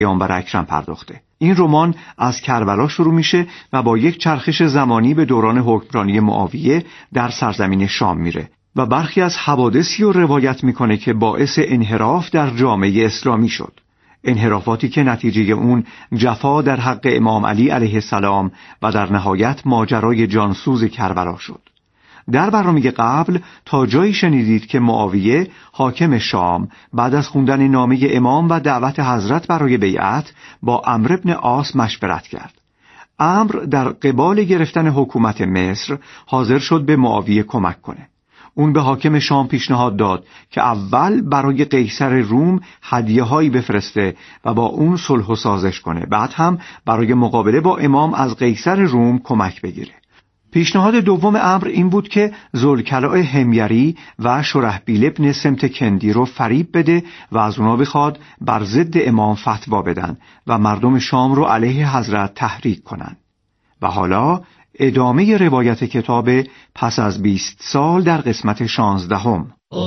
پیامبر اکرم پرداخته. این رمان از کربلا شروع میشه و با یک چرخش زمانی به دوران حکمرانی معاویه در سرزمین شام میره و برخی از حوادثی رو روایت میکنه که باعث انحراف در جامعه اسلامی شد. انحرافاتی که نتیجه اون جفا در حق امام علی علیه السلام و در نهایت ماجرای جانسوز کربلا شد. در برنامه قبل تا جایی شنیدید که معاویه حاکم شام بعد از خوندن نامه امام و دعوت حضرت برای بیعت با عمرو بن عاص مشورت کرد. عمرو در قبال گرفتن حکومت مصر حاضر شد به معاویه کمک کنه. اون به حاکم شام پیشنهاد داد که اول برای قیصر روم هدیه‌هایی بفرسته و با اون صلح و سازش کنه، بعد هم برای مقابله با امام از قیصر روم کمک بگیره. پیشنهاد دوم عمرو این بود که ذوالکلاء حمیری و شرحبیل ابن سمتکندی رو فریب بده و از اونا بخواد بر ضد امام فتوا بدن و مردم شام رو علیه حضرت تحریک کنن. و حالا ادامه روایت کتاب پس از 20 سال در قسمت 16.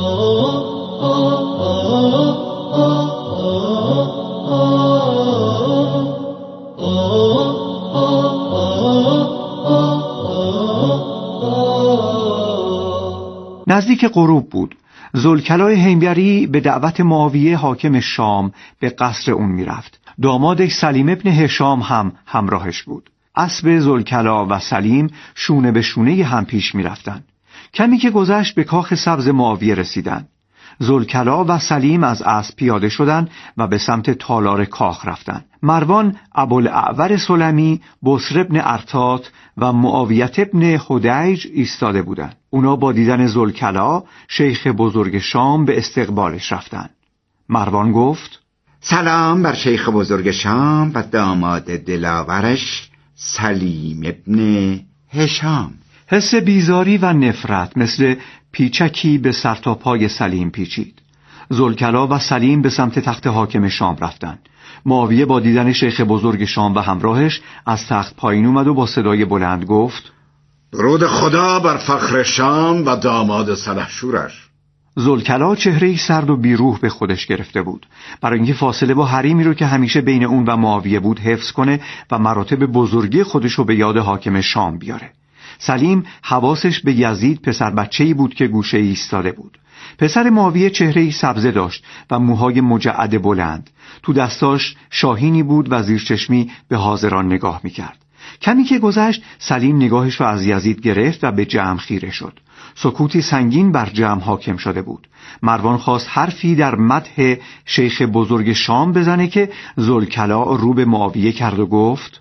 نزدیک غروب بود. ذوالکلاء حمیری به دعوت معاویه حاکم شام به قصر اون میرفت. دامادش سلیم ابن هشام هم همراهش بود. اسب ذوالکلاء و سلیم شونه به شونه هم پیش میرفتن. کمی که گذشت به کاخ سبز معاویه رسیدن. ذوالکلاء و سلیم از اسب پیاده شدند و به سمت تالار کاخ رفتند. مروان، ابوالاعور سلمی، بصر ابن ارتات و معاویه ابن حدیج ایستاده بودند. اونا با دیدن ذوالکلاء شیخ بزرگ شام به استقبالش رفتند. مروان گفت: سلام بر شیخ بزرگ شام و داماد دلاورش سلیم ابن هشام. حس بیزاری و نفرت مثل پیچکی به سر تا پای سلیم پیچید. ذوالکلاء و سلیم به سمت تخت حاکم شام رفتند. معاویه با دیدن شیخ بزرگ شام و همراهش از تخت پایین اومد و با صدای بلند گفت: درود خدا بر فخر شام و داماد سلحشورش. ذوالکلاء چهره‌ای سرد و بیروح به خودش گرفته بود، برای اینکه فاصله با حریمی رو که همیشه بین اون و معاویه بود حفظ کنه و مراتب بزرگی خودش رو به یاد حاکم شام بیاره. سلیم حواسش به یزید پسر بچه‌ای بود که گوشه ایستاده بود. پسر معاویه چهره‌ای سبزه داشت و موهای مجعد بلند. تو دستاش شاهینی بود و زیر چشمی به حاضران نگاه می‌کرد. کمی که گذشت سلیم نگاهش رو از یزید گرفت و به جمع خیره شد. سکوتی سنگین بر جمع حاکم شده بود. مروان خواست حرفی در مدح شیخ بزرگ شام بزنه که ذوالکلاء رو به معاویه کرد و گفت: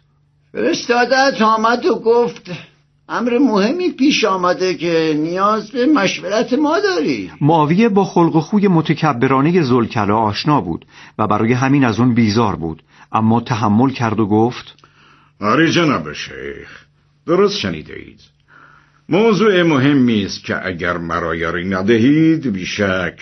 فرستادت آمد و گفت امر مهمی پیش آمده که نیاز به مشورت ما داری. معاویه با خلق و خوی متکبرانه ذوالکلاء آشنا بود و برای همین از اون بیزار بود، اما تحمل کرد و گفت: آری جناب شیخ، درست شنیده اید. موضوع مهمی است که اگر مرا یاری ندهید بیشک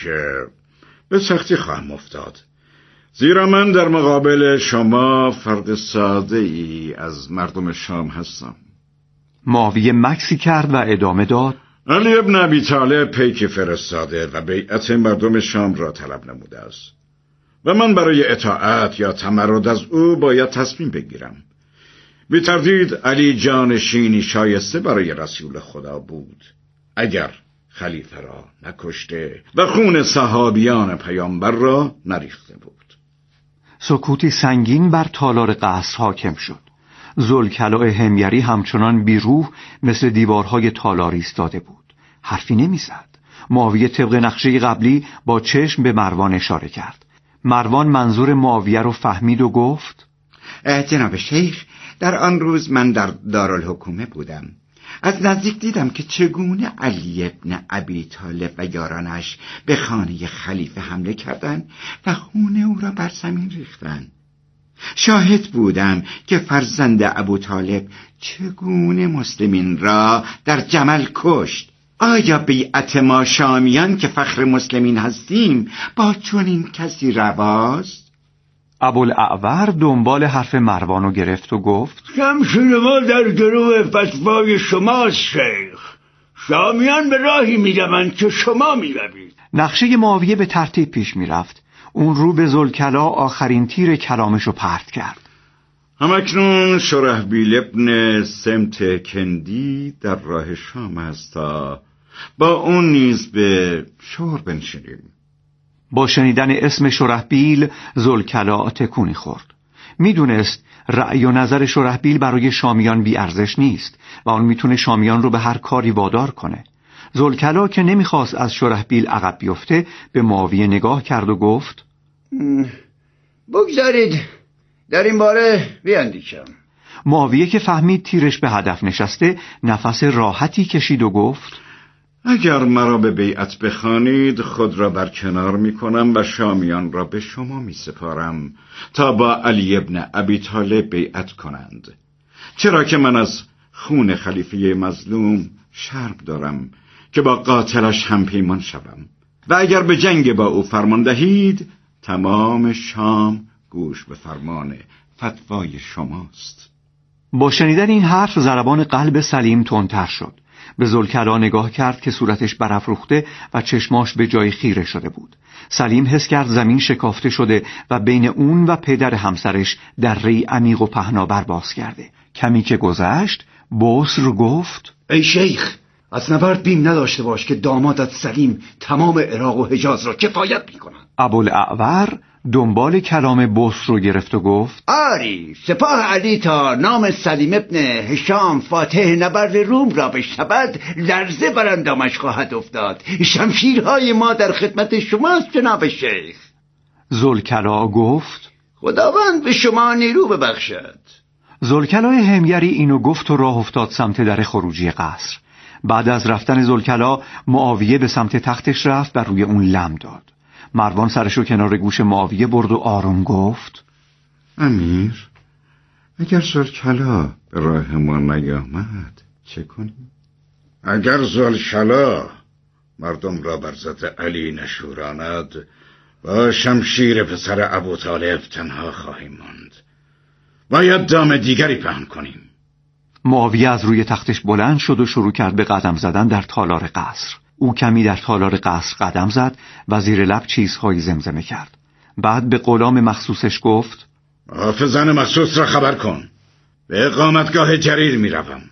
به سختی خواهم افتاد، زیرا من در مقابل شما فرد ساده ای از مردم شام هستم. معاویه مکسی کرد و ادامه داد: علی ابن ابی طالب پیک فرستاده و بیعت مردم شام را طلب نموده است و من برای اطاعت یا تمرد از او باید تصمیم بگیرم. بی تردید علی جانشینی شایسته برای رسول خدا بود اگر خلیفه را نکشته و خون صحابیان پیامبر را نریخته بود. سکوتی سنگین بر تالار قصر حاکم شد. ذوالکلاء حمیری همچنان بیروح مثل دیوارهای تالار ایستاده بود. حرفی نمیزد. معاویه طبق نقشه قبلی با چشم به مروان اشاره کرد. مروان منظور معاویه رو فهمید و گفت: جناب شیخ، در آن روز من در دارالحکومه بودم. از نزدیک دیدم که چگونه علی ابن ابی طالب و یارانش به خانه خلیفه حمله کردند و خون او را بر زمین ریختند. شاهد بودم که فرزند ابو طالب چگونه مسلمین را در جمل کشت. آیا بیعت ما شامیان که فخر مسلمین هستیم با چنین کسی رواست؟ ابوالاعور دنبال حرف مروانو گرفت و گفت: شمشیر ما در گروه فتوای شماست شیخ. شامیان به راهی میروند که شما میروید. نقشه معاویه به ترتیب پیش میرفت. اون رو به ذوالکلا آخرین تیر کلامشو پرت کرد. همکنون شرحبیل ابن سمت کندی در راه شام است تا با اون نیز به شور بنشینیم. با شنیدن اسم شرحبیل ذوالکلا تکونی خورد. میدونست رأی و نظر شرحبیل برای شامیان بی ارزش نیست و اون میتونه شامیان رو به هر کاری وادار کنه. ذوالکلا که نمیخواست از شرحبیل عقب بیفته به معاویه نگاه کرد و گفت بگذارید در این باره بیاندیشم. معاویه که فهمید تیرش به هدف نشسته نفس راحتی کشید و گفت اگر مرا به بیعت بخوانید خود را برکنار میکنم و شامیان را به شما میسپارم تا با علی ابن ابی طالب بیعت کنند، چرا که من از خون خلیفه مظلوم شرم دارم که با قاتلش هم پیمان شوم و اگر به جنگ با او فرمان دهید تمام شام گوش به فرمان فتوای شماست. با شنیدن این حرف ضربان قلب سلیم تندتر شد. به ذوالکلا نگاه کرد که صورتش برافروخته و چشماش به جای خیره شده بود. سلیم حس کرد زمین شکافته شده و بین اون و پدر همسرش دره‌ای عمیق و پهناور باز کرده. کمی که گذشت بصر گفت ای شیخ، از نبرد بیم نداشته باش که دامادت سلیم تمام عراق و حجاز را کفایت میکنن. ابوالاعور دنبال کلام بصر رو گرفت و گفت آری، سپاه علی تا نام سلیم ابن هشام فاتح نبرد روم را بشنود لرزه بر اندامش خواهد افتاد. شمشیرهای ما در خدمت شماست جناب شیخ. ذوالکلا گفت خداوند به شما نیرو ببخشد. ذوالکلای حمگری اینو گفت و راه افتاد سمت در خروجی قصر. بعد از رفتن ذوالکلا معاویه به سمت تختش رفت و روی اون لم داد. مروان سرشو کنار گوش معاویه برد و آروم گفت امیر، اگر ذوالکلا به راه ما نیامد چه کنیم؟ اگر ذوالکلا مردم را بر ضد علی نشوراند با شمشیر پسر ابوطالب تنها خواهیم ماند. باید دام دیگری پهن کنیم. معاویه از روی تختش بلند شد و شروع کرد به قدم زدن در تالار قصر. او کمی در تالار قصر قدم زد و زیر لب چیزهایی زمزمه کرد. بعد به غلام مخصوصش گفت حافظان مخصوص را خبر کن، به اقامتگاه جریر می روم.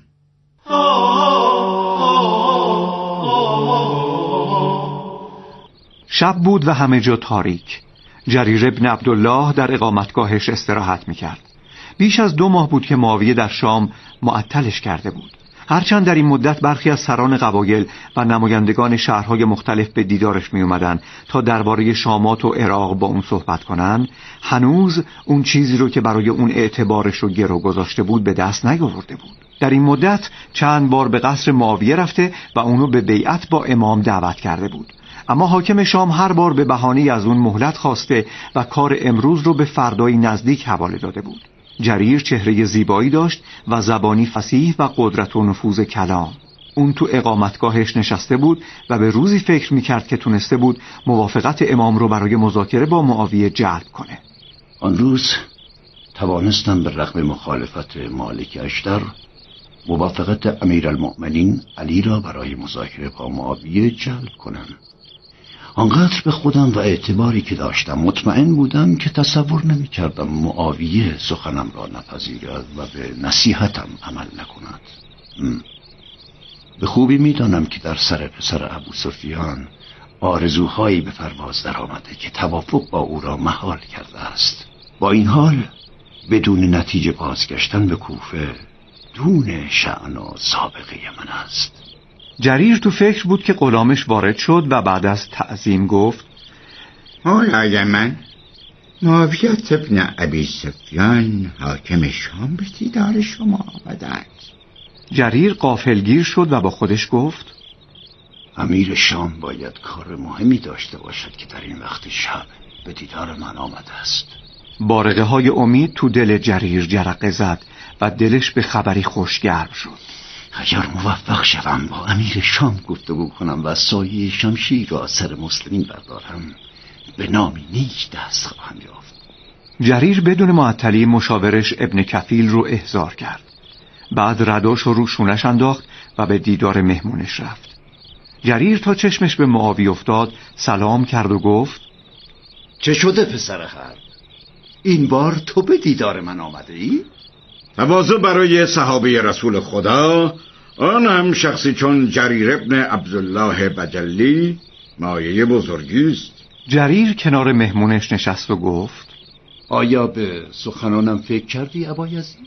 شب بود و همه جا تاریک. جریر ابن عبدالله در اقامتگاهش استراحت می کرد. بیش از 2 ماه بود که معاویه در شام معطلش کرده بود. هرچند در این مدت برخی از سران قبایل و نمایندگان شهرهای مختلف به دیدارش می اومدن تا درباره شامات و عراق با اون صحبت کنن، هنوز اون چیزی رو که برای اون اعتبارش رو گرو گذاشته بود به دست نیاورده بود. در این مدت چند بار به قصر معاویه رفته و اونو به بیعت با امام دعوت کرده بود، اما حاکم شام هر بار به بهانه از اون مهلت خواسته و کار امروز رو به فردایی نزدیک حواله داده بود. جریر چهره زیبایی داشت و زبانی فصیح و قدرت و نفوذ کلام. اون تو اقامتگاهش نشسته بود و به روزی فکر میکرد که تونسته بود موافقت امام رو برای مذاکره با معاویه جلب کنه. آن روز توانستم به رغم مخالفت مالک اشتر موافقت امیرالمؤمنین علی را برای مذاکره با معاویه جلب کنم. آنقدر به خودم و اعتباری که داشتم مطمئن بودم که تصور نمی کردم معاویه سخنم را نپذیرد و به نصیحتم عمل نکند. به خوبی می دانم که در سر پسر ابو سفیان آرزوهایی به پرواز در آمده که توافق با او را محال کرده است. با این حال بدون نتیجه بازگشتن به کوفه دون شأن و سابقه من است. جریر تو فکر بود که غلامش وارد شد و بعد از تعظیم گفت مولای من، معاویه ابن ابی سفیان حاکم شام به دیدار شما آمده است. جریر غافلگیر شد و با خودش گفت امیر شام باید کار مهمی داشته باشد که در این وقت شب به دیدار من آمده است. بارقه های امید تو دل جریر جرقه زد و دلش به خبری خوشگرم شد. اگر موفق شوم با امیر شام گفتگو کنم و سایه شمشیر را سر مسلمین بردارم، به نامی نیک دست خواهم یافت. جریر بدون معطلی مشاورش ابن کفیل رو احضار کرد. بعد رداش رو شونش انداخت و به دیدار مهمونش رفت. جریر تا چشمش به معاویه افتاد سلام کرد و گفت چه شده پسر خرد؟ این بار تو به دیدار من آمده ای؟ تواضع برای صحابه رسول خدا، آن هم شخصی چون جریر ابن عبدالله بجلی، مایه بزرگی است. جریر کنار مهمونش نشست و گفت: آیا به سخنانم فکر کردی ابا یزید؟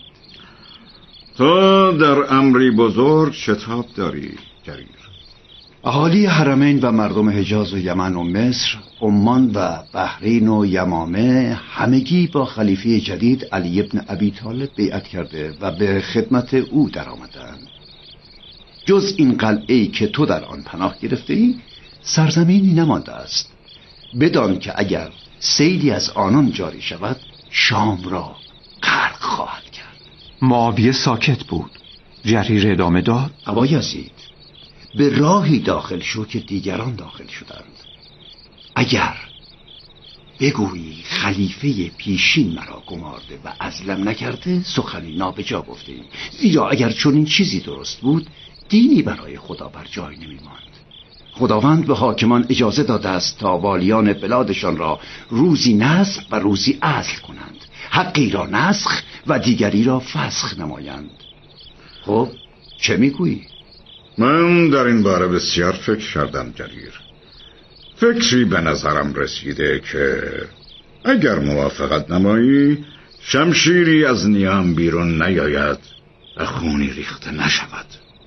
تو در امری بزرگ شتاب داری جریر. اهالی حرمین و مردم حجاز و یمن و مصر، عمان و بحرین و یمامه همگی با خلیفه جدید علی ابن ابی طالب بیعت کرده و به خدمت او در آمدند. جز این قلعه‌ای که تو در آن پناه گرفته ای، سرزمینی نمانده است. بدان که اگر سیلی از آنان جاری شود، شام را غرق خواهد کرد. معاویه ساکت بود. جریر ادامه داد: ابا یزید، به راهی داخل شو که دیگران داخل شدند. اگر بگویی خلیفه پیشین مرا گمارده و عزلم نکرده، سخنی نابجا گفته ای. زیرا اگر چنین چیزی درست بود، دینی برای خدا بر جای نمی ماند. خداوند به حاکمان اجازه داده است تا والیان بلادشان را روزی نسخ و روزی عزل کنند، حقی را نسخ و دیگری را فسخ نمایند. خب چه میگویی؟ من در این باره بسیار فکر کردم جریر. فکری به نظرم رسیده که اگر موافقت نمایی، شمشیری از نیام بیرون نیاید و خونی ریخته نشود.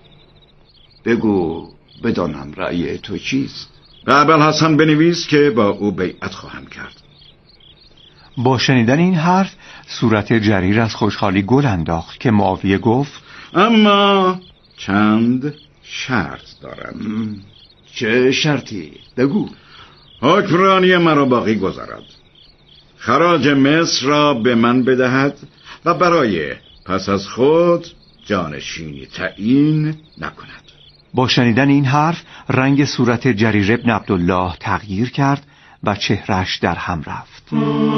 بگو بدانم رأی تو چیست؟ به ابوالحسن بنویس که با او بیعت خواهم کرد. با شنیدن این حرف صورت جریر از خوشحالی گل انداخت که معاویه گفت: اما چند شرط دارم. چه شرطی؟ بگو. حکمرانی مرا باقی گذارد، خراج مصر را به من بدهد و برای پس از خود جانشینی تعیین نکند. با شنیدن این حرف رنگ صورت جریر ابن عبدالله تغییر کرد و چهرش در هم رفت.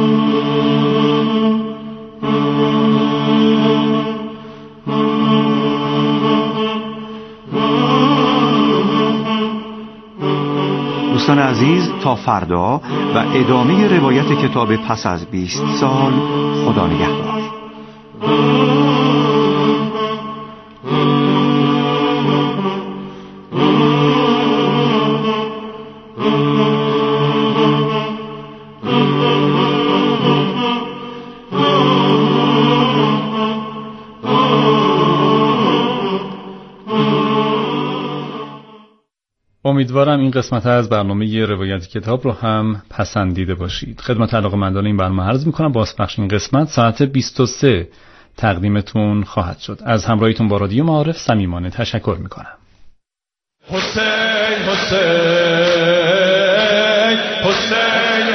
دوستان عزیز، تا فردا و ادامه روایت کتاب پس از 20 سال. خدا نگهدار. امیدوارم این قسمت از برنامه روایت کتاب رو هم پسندیده باشید. خدمت علاقه‌مندان این برنامه عرض می‌کنم بازپخش این قسمت ساعت 23 تقدیمتون خواهد شد. از همراهیتون با رادیو معارف صمیمانه تشکر می‌کنم. حسین حسین حسین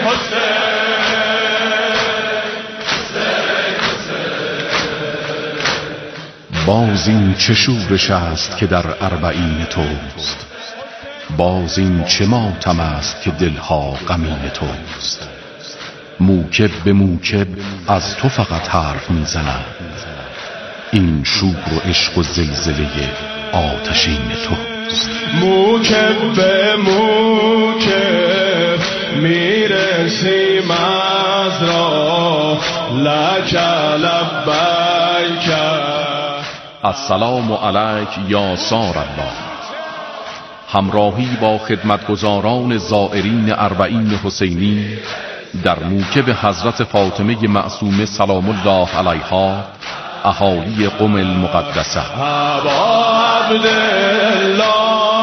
حسین، باز این چه شورش است که در اربعین توست، باز این چه ماتم است که دلها غمین توست. موکب به موکب از تو فقط حرف میزنند، این شور و عشق و زلزله آتشین توست. موکب به موکب میرسیم از راه، لک لبیک. السلام علیک یا سار الله. همراهی با خدمتگزاران زائرین اربعین حسینی در موکب حضرت فاطمه معصومه سلام الله علیها، اهالی قم المقدسه. ابا عبدالله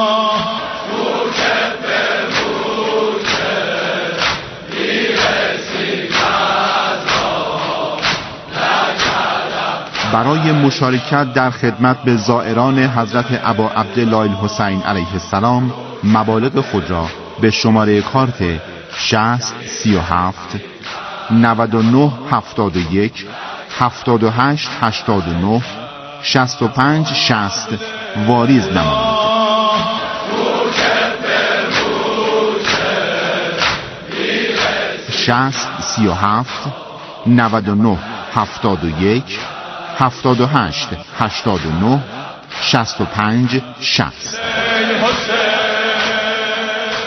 موکب به موکب میرسیم از راه، برای مشارکت در خدمت به زائران حضرت ابا عبدالله الحسین علیه السلام مبالغ خود را به شماره کارت 60 37 99 71 78 89 65 60 واریز نمایید. 60 37 99 71 78 89 65 60.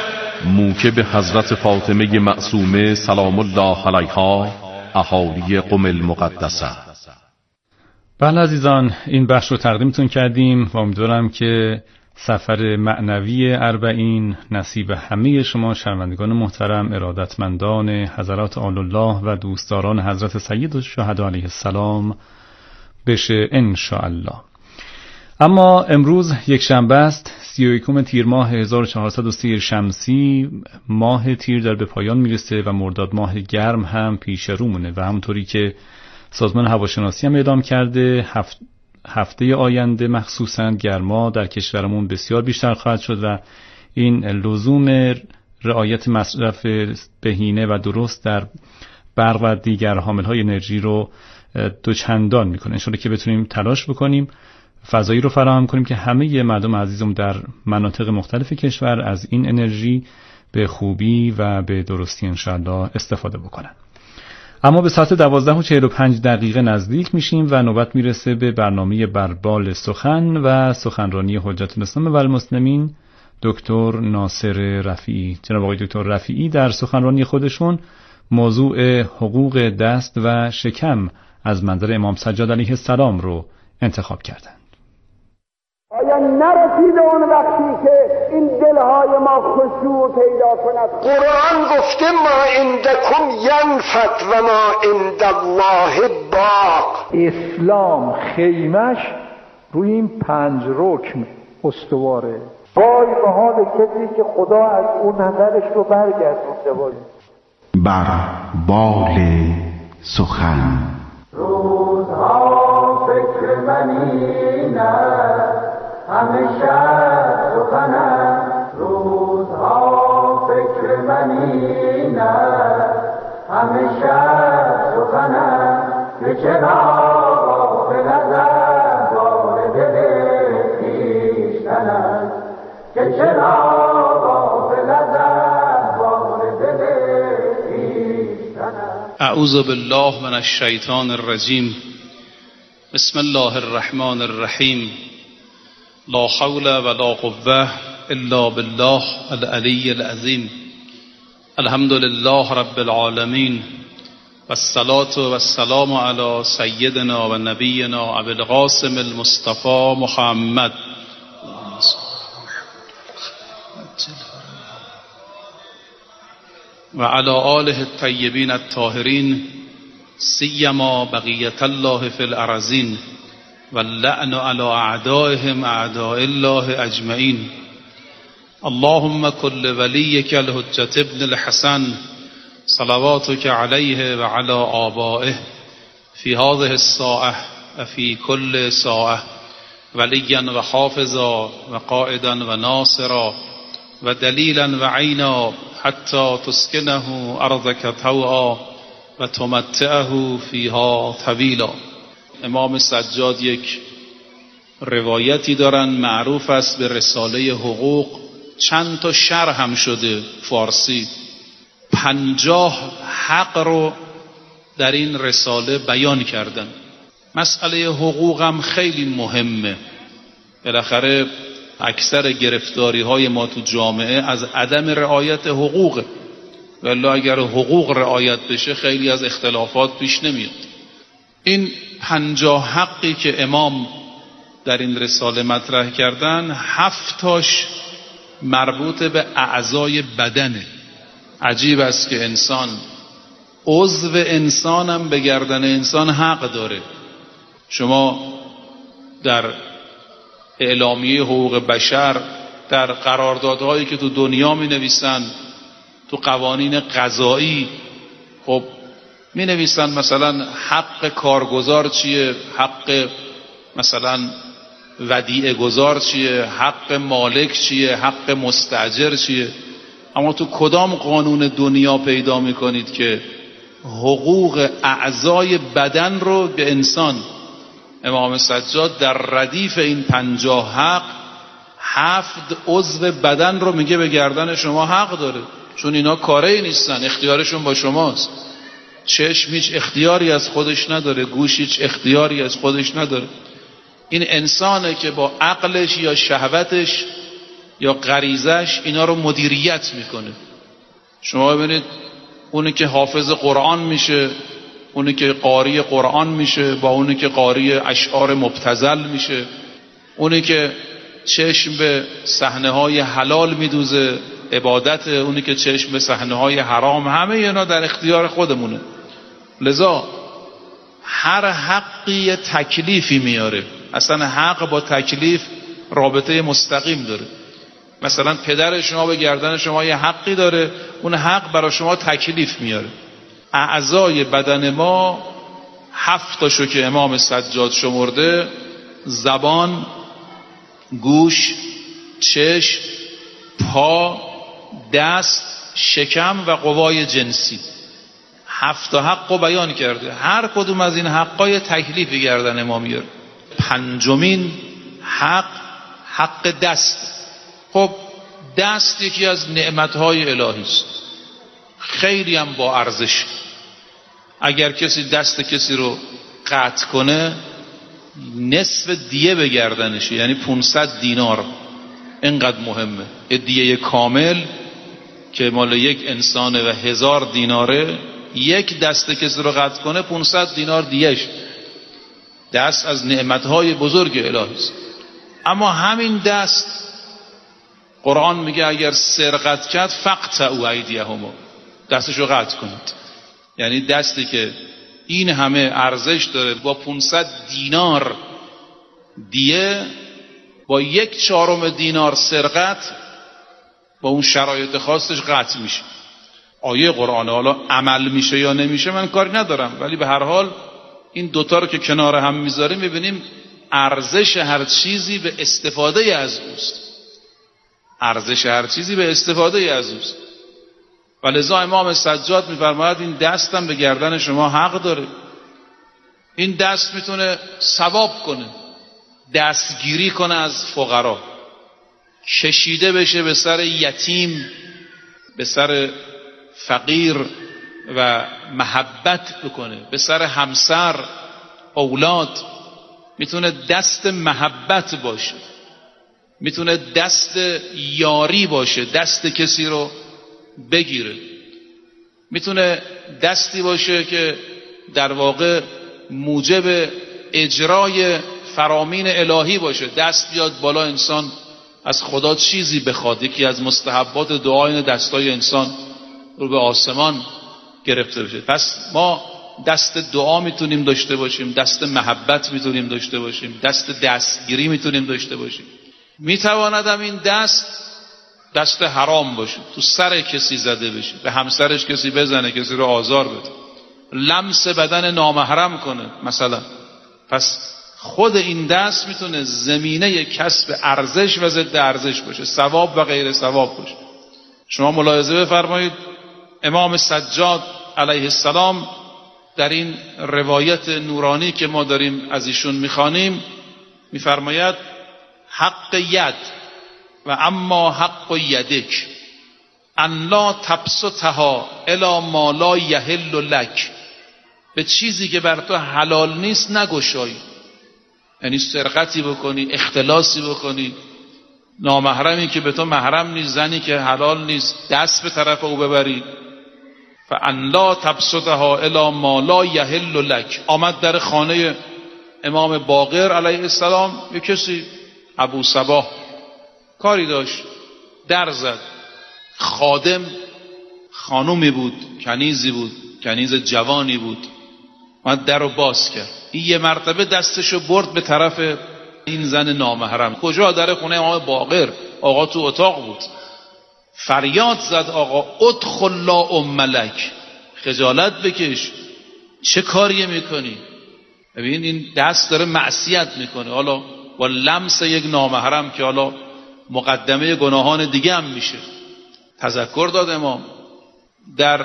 موکب حضرت فاطمه معصومه سلام الله علیها، اهالی قم المقدسه. بله عزیزان، این بخش رو تقدیمتون کردیم و امیدوارم که سفر معنوی اربعین نصیب همه شما شنوندگان محترم، ارادتمندان حضرات آل الله و دوستداران حضرت سید الشهدا علیه السلام بشه انشاءالله. اما امروز یک شنبه است، 31 تیر ماه 1430 شمسی. ماه تیر در به پایان میرسه و مرداد ماه گرم هم پیش رو مونه و همونطوری که سازمان هواشناسی هم اعلام کرده هفته آینده مخصوصا گرما در کشورمون بسیار بیشتر خواهد شد و این لزوم رعایت مصرف بهینه و درست در برق و دیگر حاملهای انرژی رو دوچندان میکنه. انشالله که بتونیم تلاش بکنیم فضایی رو فراهم کنیم که همه مردم عزیزم در مناطق مختلف کشور از این انرژی به خوبی و به درستی انشالله استفاده بکنن. اما به ساعت 12:45 نزدیک میشیم و نوبت میرسه به برنامه بربال سخن و سخنرانی حجت الاسلام و المسلمین دکتر ناصر رفیعی. جناب آقای دکتر رفیعی در سخنرانی خودشون موضوع حقوق دست و شکم از منظر امام سجاد علیه السلام رو انتخاب کردند. آیا نرسیده اون وقتی که این دلهای ما خشوع پیدا کند؟ قرآن گفته ما عندکم ینفد و ما عند الله باق. اسلام خیمش روی این 5 رکن استواره. وای به حال کسی که خدا از اون نظرش رو برگردونده باشه. بر بال سخن روزها فکر منی نه همیشه سخنم، روزها فکر منی نه همیشه سخنم، که چرا به نظر بار دل خویشتنم، که چرا به نظر بار دل خویشتنم. اعوذ بالله من الشیطان الرجیم. بسم الله الرحمن الرحیم. لا حول ولا قوة الا بالله العلی العظیم. الحمد لله رب العالمین والصلاة والسلام علی سیدنا و نبینا ابی القاسم المصطفى محمد و علی آله الطیبین الطاهرین سیما بقیة الله فی الارضین واللعن على اعدائهم اعداء الله اجمعین. اللهم كل وليك الحجة ابن الحسن صلواتك عليه وعلى آبائه في هذه الساعة وفي كل ساعة وليا وحافظا وقائدا وناصرا ودليلا وعينا حتى تسكنه أرضك طوعا وتمتعه فيها طويلا. امام سجاد یک روایتی دارن معروف است به رساله حقوق. چند تا شرح هم شده فارسی. 50 حق رو در این رساله بیان کردن. مسئله حقوق هم خیلی مهمه. بالاخره اکثر گرفتاری های ما تو جامعه از عدم رعایت حقوقه. ولی اگر حقوق رعایت بشه خیلی از اختلافات پیش نمیاد. این 50 حقی که امام در این رساله مطرح کردن 7 تاش مربوط به اعضای بدنه. عجیب است که انسان عضو انسانم به گردن انسان حق داره. شما در اعلامیه حقوق بشر، در قراردادهایی که تو دنیا می نویسن، تو قوانین قضایی، خب می نویسن مثلا حق کارگزار چیه، حق مثلا ودیعه گذار چیه، حق مالک چیه، حق مستاجر چیه. اما تو کدام قانون دنیا پیدا می کنید که حقوق اعضای بدن رو به انسان؟ امام سجاد در ردیف این 50 حق 7 عضو بدن رو میگه به گردن شما حق داره، چون اینا کاری نیستن، اختیارشون با شماست. چشم هیچ اختیاری از خودش نداره، گوش هیچ اختیاری از خودش نداره. این انسانه که با عقلش یا شهوتش یا غریزش اینا رو مدیریت میکنه. شما ببینید اونی که حافظ قرآن میشه، اونی که قاری قرآن میشه با اونی که قاری اشعار مبتذل میشه، اونی که چشم به صحنه‌های حلال میدوزه عبادت، اونی که چشم به صحنه‌های حرام، همه اینا در اختیار خودمونه. لذا هر حقی تکلیفی میاره. اصلا حق با تکلیف رابطه مستقیم داره. مثلا پدر شما به گردن شما یه حقی داره، اون حق برای شما تکلیف میاره. اعضای بدن ما 7 تاشو که امام سجاد شمرده: زبان، گوش، چشم، پا، دست، شکم و قوای جنسی. 7 حق رو بیان کرده. هر کدوم از این حقای تکلیفی گردن ما میاره. 5مین حق دست. خب دست یکی از نعمتهای الهی است، خیلی هم با ارزش. اگر کسی دست کسی رو قطع کنه نصف دیه به گردنشه، یعنی 500 دینار. اینقدر مهمه. دیه کامل که مال یک انسانه و 1000 دیناره، یک دست کسی رو قطع کنه 500 دینار دیهش. دست از نعمتهای بزرگ الهی است. اما همین دست قرآن میگه اگر سرقت کرد فقطعوا ایدیهم، دستشو قطع کنید. یعنی دستی که این همه ارزش داره با 500 دینار دیه، با 1/4 دینار سرقت، با اون شرایط خاصش قطع میشه. آیه قرآن. حالا عمل میشه یا نمیشه من کاری ندارم، ولی به هر حال این دوتا رو که کنار هم میذاریم میبینیم ارزش هر چیزی به استفاده از اوست. ارزش هر چیزی به استفاده از اوست. و لذا امام سجاد میفرماید این دستم به گردن شما حق داره. این دست میتونه ثواب کنه، دستگیری کنه از فقرا، کشیده بشه به سر یتیم، به سر فقیر و محبت بکنه، به سر همسر، اولاد. میتونه دست محبت باشه، میتونه دست یاری باشه، دست کسی رو بگیره. میتونه دستی باشه که در واقع موجب اجرای فرامین الهی باشه. دست بیاد بالا، انسان از خدا چیزی بخواد. یکی از مستحبات دعا این دستای انسان رو به آسمان گرفته بشه. پس ما دست دعا میتونیم داشته باشیم، دست محبت میتونیم داشته باشیم، دست دستگیری میتونیم داشته باشیم. میتواندم این دست حرام باشه، تو سر کسی زده بشه، به همسرش کسی بزنه، کسی رو آزار بده، لمس بدن نامحرم کنه مثلا. پس خود این دست میتونه زمینه کسب ارزش و ضد ارزش باشه، ثواب و غیر ثواب باشه. شما ملاحظه بفرمایید امام سجاد علیه السلام در این روایت نورانی که ما داریم از ایشون میخوانیم میفرماید حق ید و اما حق یدک ان لا تبسطها الی ما لا یحل لک، به چیزی که بر تو حلال نیست نگشایی. یعنی سرقتی بکنی، اختلاسی بکنی، نامحرمی که به تو محرم نیست، زنی که حلال نیست دست به طرف او ببری. فان لا تبسطها الی ما لا یحل لک. آمد در خانه امام باقر علیه السلام یک کسی، ابو صباح، کاری داشت، در زد. خادم خانومی بود، کنیزی بود، کنیز جوانی بود، من در رو باز کرد. این یه مرتبه دستشو برد به طرف این زن نامحرم. کجا؟ در خونه امام باقر. آقا تو اتاق بود. فریاد زد آقا ادخل لا ام لک، خجالت بکش، چه کاریه میکنی؟ ببین این دست داره معصیت میکنه، حالا با لمس یک نامحرم که حالا مقدمه گناهان دیگه هم میشه. تذکر داد امام. در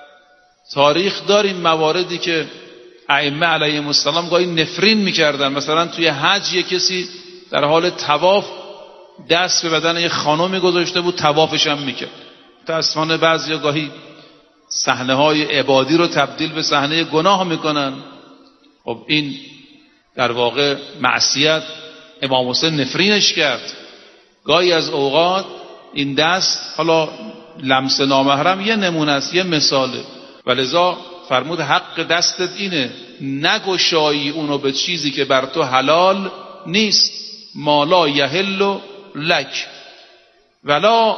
تاریخ داریم مواردی که ائمه علیهم السلام گاهی نفرین میکردن. مثلا توی حج یک کسی در حال طواف دست به بدن یک خانومی گذاشته بود، طوافش هم میکرد. متأسفانه بعضیا گاهی صحنه های عبادی رو تبدیل به صحنه گناه میکنن. خب این در واقع معصیت. امام حسین نفرینش کرد. گاهی از اوقات این دست، حالا لمس نامحرم یه نمونه است، یه مثاله، ولذا فرمود حق دستت اینه نگشایی اونو به چیزی که بر تو حلال نیست. مالا یحل لک ولا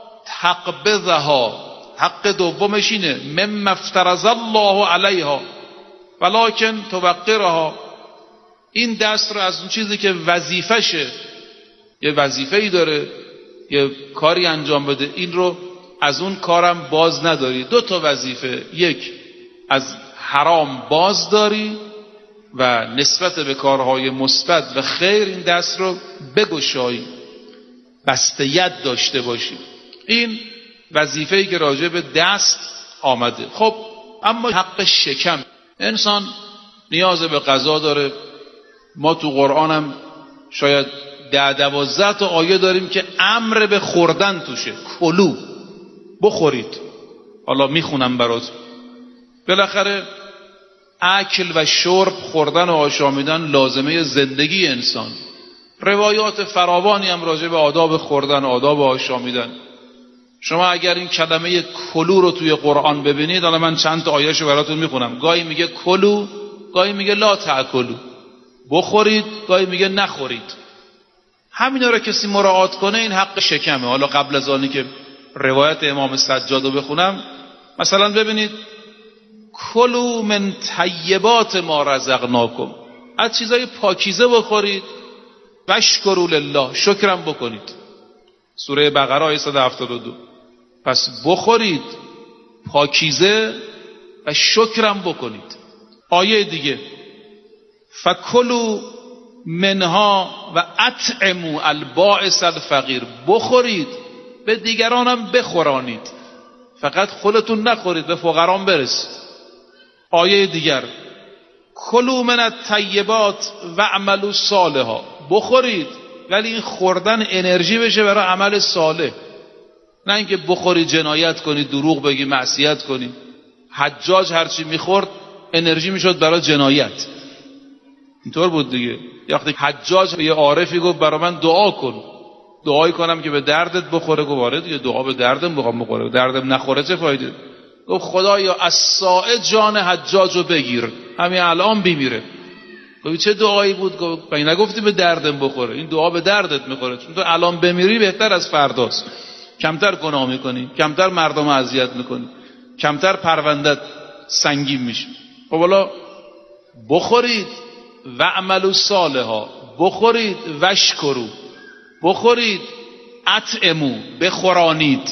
تقبضها. حق دومش اینه مما افترض الله علیها ولکن توقرها. این دست رو از اون چیزی که وظیفشه، یه وظیفه‌ای داره، یه کاری انجام بده، این رو از اون کارم باز نداری. 2 تا وظیفه، یک از حرام باز داری و نسبت به کارهای مثبت و خیر این دست رو بگشایی، بسته ید داشته باشی. این وظیفه‌ای که راجع به دست آمده. خب اما حق شکم، انسان نیاز به غذا داره. ما تو قرآن هم شاید 10-12 تا آیه داریم که امر به خوردن توشه. کلو، بخورید. حالا میخونم برات. بالاخره اکل و شرب، خوردن و آشامیدن لازمه زندگی انسان. روایات فراوانی هم راجع به آداب خوردن، آداب آشامیدن. شما اگر این کلمه کلو رو توی قرآن ببینید، حالا من چند تا آیه‌شو براتون میخونم. گاهی میگه کلو، گاهی میگه لا تاکلو، بخورید، گاهی میگه نخورید. همینا رو کسی مراعات کنه این حق شکمه. حالا قبل از آنی که روایت امام سجاد رو بخونم، مثلا ببینید کلوا من طیبات ما رزقناکم، از چیزای پاکیزه بخورید، واشکروا لله، شکرم بکنید. سوره بقره آیه 172. پس بخورید پاکیزه و شکرم بکنید. آیه دیگه فکلوا منها و اطعموا البائس الفقیر، بخورید به دیگرانم بخورانید، فقط خودتون نخورید، به فقران برسید. آیه دیگر کلوا من الطیبات و اعملوا صالحا، بخورید ولی این خوردن انرژی بشه برای عمل صالح، نه اینکه بخوری جنایت کنی، دروغ بگی، معصیت کنی. حجاج هرچی میخورد انرژی میشد برای جنایت. اینطور بود دیگه. وقتی حجاج به یه عارفی گفت برای من دعا کن، دعایی کنم که به دردت بخوره، گفت آره دیگه دعا به دردم بخوره، دردم نخوره چه فایده؟ گفت خدایا از ساعه جان حجاج رو بگیر، همین الان بمیره. گفت چه دعایی بود؟ گفت من نگفتی به دردم بخوره، این دعا به دردت میخوره، چون تو الان بمیری بهتر از فرداست، کمتر گناه میکنی، کمتر مردم اذیت میکنی، کمتر پروندت سنگین میشه. خب حالا بخورید و اعملوا صالحا، بخورید واشکروا، بخورید اطعموا، بخورانید.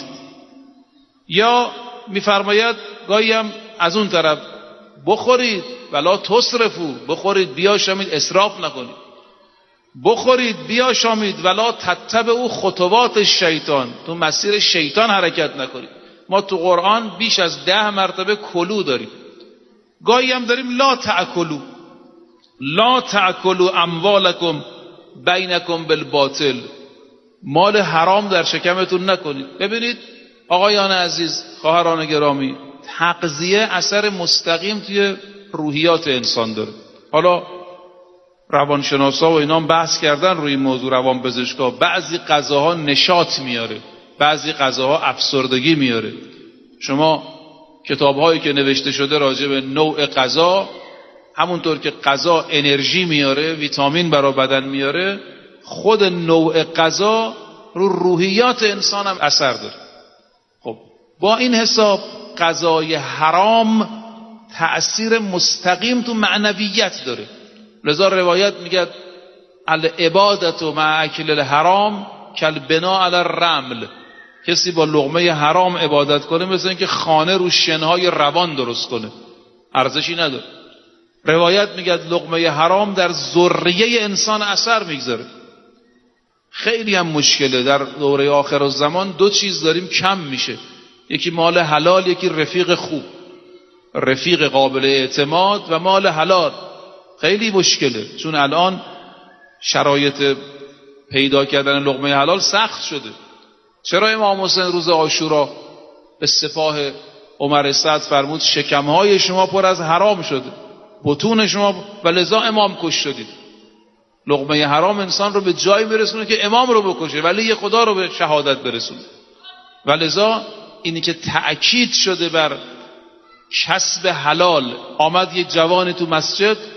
یا میفرماید گاهی هم از اون طرف بخورید ولا تسرفوا، بخورید بیاشامید، اسراف نکنید. بخورید بیاشامید ولا تتبعوا خطوات شیطان، تو مسیر شیطان حرکت نکنید. ما تو قرآن بیش از 10 مرتبه کلو داریم. گاهی هم داریم لا تأکلوا، لا تأکلوا اموالکم بینکم بالباطل، مال حرام در شکمتون نکنید. ببینید آقایان عزیز، خواهران گرامی، تغذیه اثر مستقیم توی روحیات انسان داره. حالا روانشناسا و اینا بحث کردن روی این موضوع، روانپزشکا. بعضی غذاها نشاط میاره، بعضی غذاها افسردگی میاره. شما کتاب‌هایی که نوشته شده راجع به نوع غذا، همونطور که غذا انرژی میاره، ویتامین برای بدن میاره، خود نوع غذا رو روحیات انسان هم اثر داره. خب با این حساب غذای حرام تأثیر مستقیم تو معنویت داره. لذا روایت میگه العبادت مع اکل الحرام کالبناء علی الرمل، کسی با لقمه حرام عبادت کنه مثل اینکه خانه رو شنهای روان درست کنه، ارزشی نداره. روایت میگه لقمه حرام در ذریه انسان اثر میگذاره. خیلی هم مشکله. در دوره آخر الزمان 2 چیز داریم کم میشه، یکی مال حلال، یکی رفیق خوب، رفیق قابل اعتماد و مال حلال. خیلی مشکله، چون الان شرایط پیدا کردن لقمه حلال سخت شده. چرا امام حسین روز عاشورا به سپاه عمر سعد فرمود شکمهای شما پر از حرام شده، بطون شما، و لذا امام کش شدید؟ لقمه حرام انسان رو به جایی برسونه که امام رو بکشه ولی خدا رو به شهادت برسونه. ولذا اینی که تأکید شده بر کسب حلال، آمد یک جوان تو مسجد